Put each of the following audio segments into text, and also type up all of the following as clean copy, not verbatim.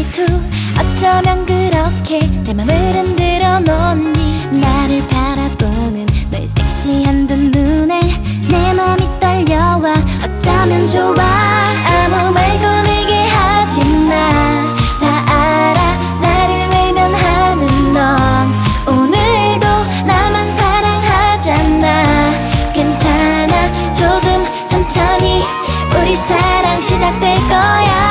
말투 어쩌면 그렇게 내 맘을 흔들어 놓니. 나를 바라보는 너의 섹시한 두 눈에 내 맘이 떨려와. 어쩌면 좋아. 아무 말도 내게 하지마. 다 알아 나를 외면하는 넌 오늘도 나만 사랑하잖아. 괜찮아 조금 천천히 우리 사랑 시작될 거야.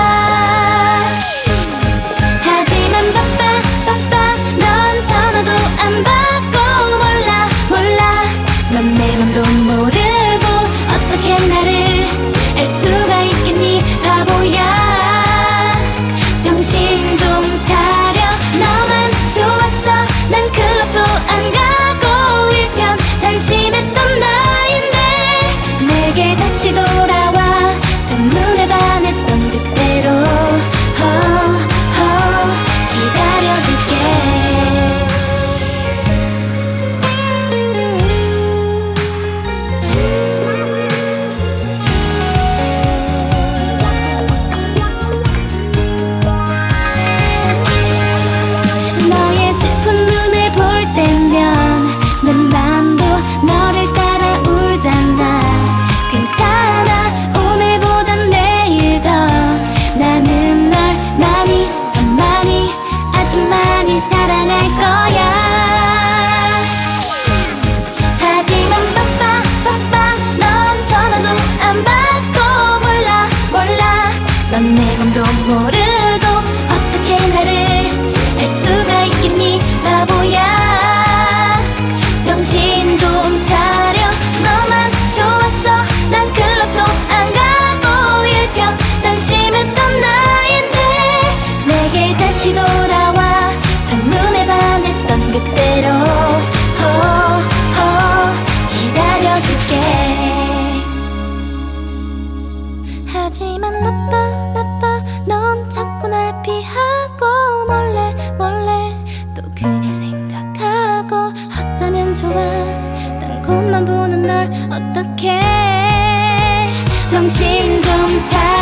하지만 바빠 넌 전화도 안 받고 몰라 넌 내 맘도 모르고 어떻게 나를 알 수가 있겠니 바보야. 정신 좀 차려. 너만 좋았어. 난 클럽도 안 가고 일편단심했던 나인데 내게 다시 돌아와. 첫눈에 반했던 그대로 기다려줄게. 너의 슬픈 눈을 볼 때면 내 맘도 너를 따라 울잖아. 괜찮아 오늘보단 내일 더 나는 널 많이 더 많이 아주 많이 사랑할 거야. 하지만 바빠 넌 전화도 안 받고 몰라 넌 내 맘도 모르고 어떻게 나를 알 수가 있겠니 바보야. 정신 좀 차려. 너만 좋았어. 난 클럽도 안 가고 일편단심했던 나인데 내게 다시 돌아와. 첫눈에 반했던 그대로 기다려줄게. 하지만 나빠 넌 자꾸 날 피하고 몰래 또 그녀를 생각하고. 어쩌면 좋아. 딴 곳만 보는 널 어떡해. 정신 좀 차려.